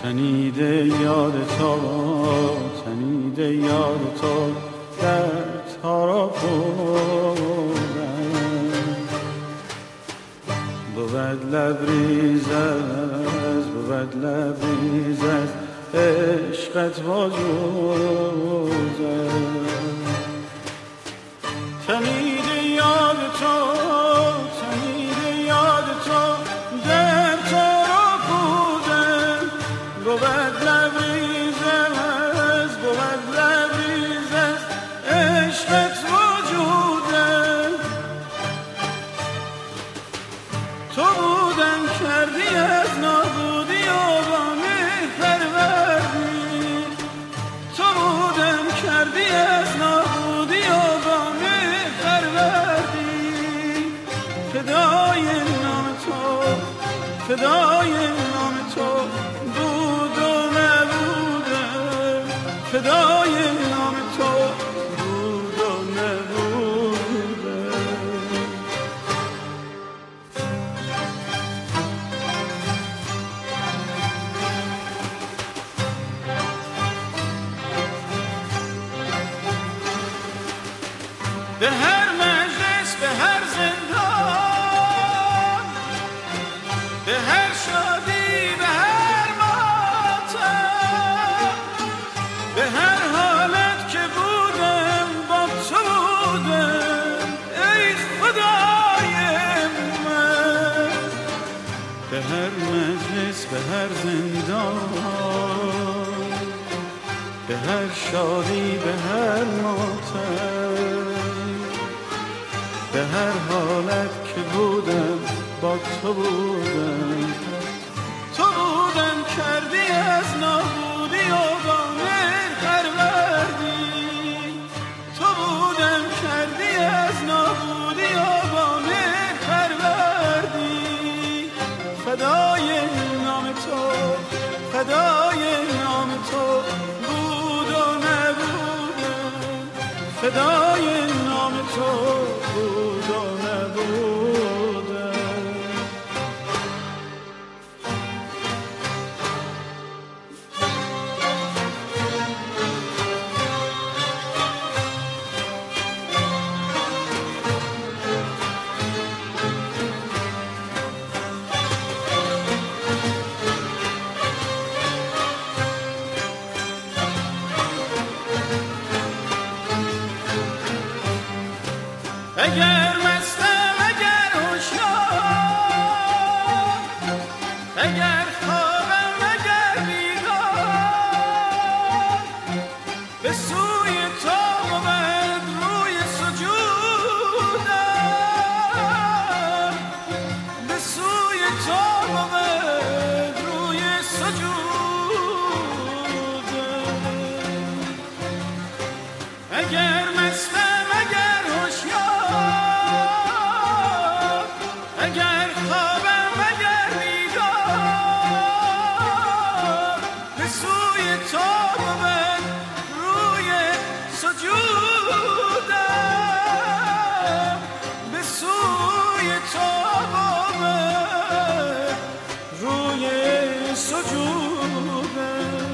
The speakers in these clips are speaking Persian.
تنیده یاد تو در تارا بودم بود لبریز از عشقت وجوده تنیده یاد تو در تارا بودم بود لبریز از عشقت وجودم تو بودم کردی از نابودی و با مهر پروردی تو بودم کردی از نابودی و با مهر پروردی فدای نام تو بود و نبودم فدای نام تو بود و نبودم به هر مجلس به هر زندان به هر شادی به هر ماتم به هر حالت که بودم با تو بودم ای خدای من به هر مجلس به هر زندان به هر شادی به هر ماتم به هر حالت که بودم با تو بودم کردی از نابودی و با مهر پروردی تو بودم کردی از نابودی و با مهر پروردی فدای نام تو بود و نبودم فدای نام تو بود و نبودم اگر مستم اگر هوشیار اگر خوابم اگر بیدار به سوی تو بود روی سجودم به سوی تو بود روی سجودم اگر مستم اگر هوشیار اگر خوابم اگر بیدار به سوی تو بود روی سجودم به سوی تو بود روی سجودم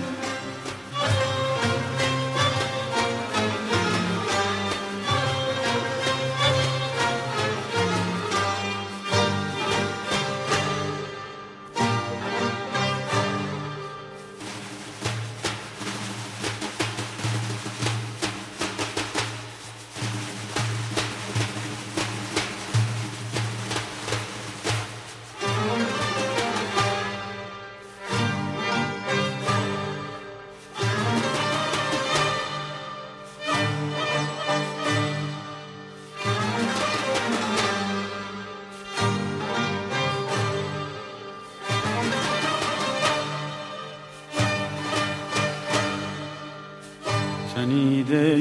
تنیده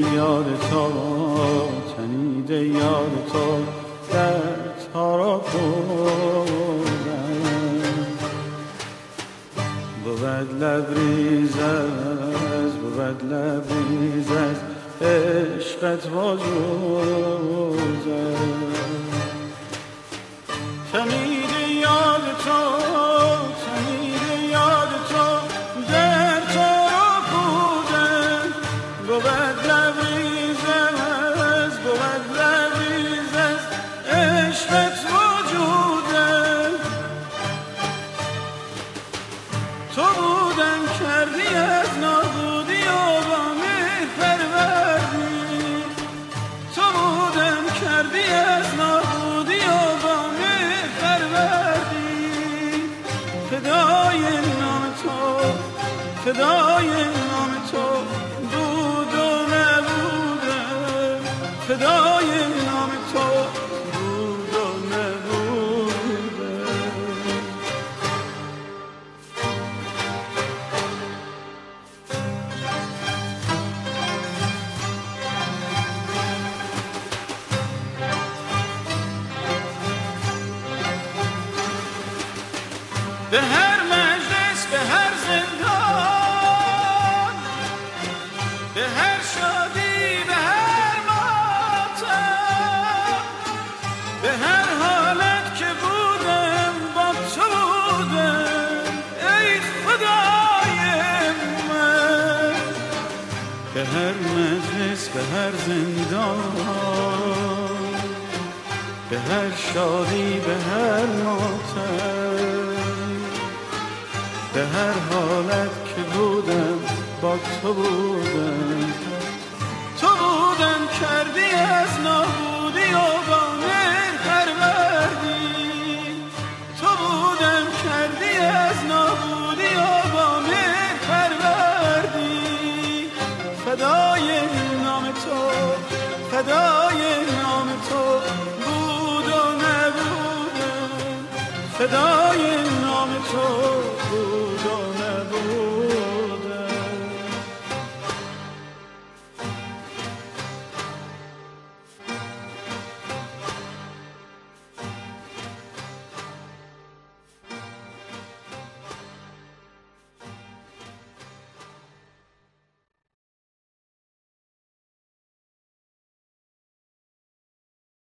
یاد تو در تارا بودم بود لبریز از عشقت وجودم تنیده یاد تو تو بودن کردی از نابودی و با مهر پروردی، تو بودن کردی از نابودی و با مهر پروردی. فدای نام تو، فدای نام تو بود و نبوده، فدای نام تو بود و نبوده. به هر مجلس، به هر زندان، به هر شادی، به هر ماتم، به هر حالت که بودم با تو بودم ای خدای من. به هر مجلس، به هر زندان، به هر شادی، به هر ماتم، به هر حالت که بودم با تو بودم. تو بودن کردی از نابودی و با مهر پروردی، تو بودن کردی از نابودی و با مهر پروردی. فدای نام تو، فدای نام تو بود و نبودم، فدای نام تو